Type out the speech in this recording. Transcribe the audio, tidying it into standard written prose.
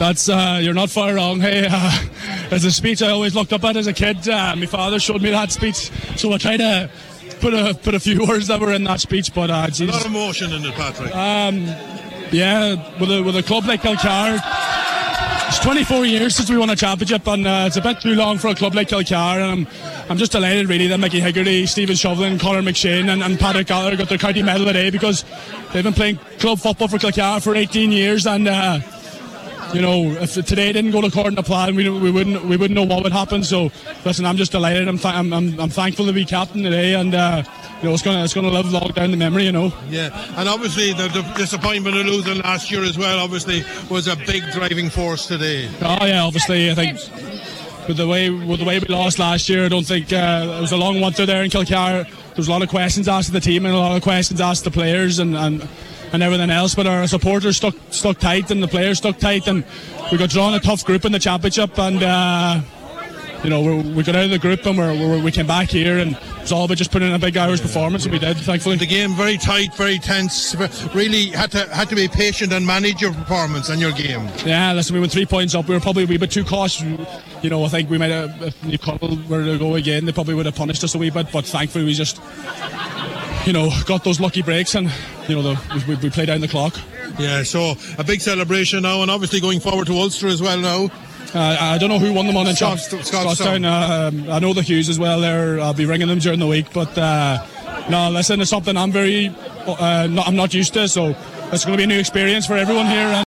That's you're not far wrong. Hey, there's a speech I always looked up at as a kid. My father showed me that speech, so I try to put a few words that were in that speech. But a lot of emotion in it, Patrick. Yeah, with a club like Kilcar, it's 24 years since we won a championship, and it's a bit too long for a club like Kilcar. And I'm just delighted, really, that Mickey Higgerty, Stephen Shovelin, Conor McShane, and Patrick Gallagher got their county medal today, because they've been playing club football for Kilcar for 18 years, and if today didn't go according to plan, we wouldn't know what would happen. So listen, I'm just delighted. I'm thankful to be captain today, and it's gonna live long down the memory. Yeah, and obviously the disappointment of losing last year as well, obviously, was a big driving force today. Oh yeah, obviously, I think with the way we lost last year, I don't think it was a long winter there in Kilcar. There was a lot of questions asked of the team and a lot of questions asked the players and everything else, but our supporters stuck tight and the players stuck tight, and we got drawn a tough group in the championship, and we got out of the group and we came back here, and it's all about just putting in a big Irish performance, and we did, thankfully. The game very tight, very tense, really had to be patient and manage your performance and your game. Yeah, listen, we went 3 points up. We were probably a wee bit too cautious. I think we might have, if Newcastle were to go again, they probably would have punished us a wee bit, but thankfully we just got those lucky breaks, and we played down the clock. Yeah, so a big celebration now, and obviously going forward to Ulster as well now. I don't know who won them on in Scottstown. I know the Hughes as well there. I'll be ringing them during the week, but no, listen, it's something I'm not used to, so it's going to be a new experience for everyone here.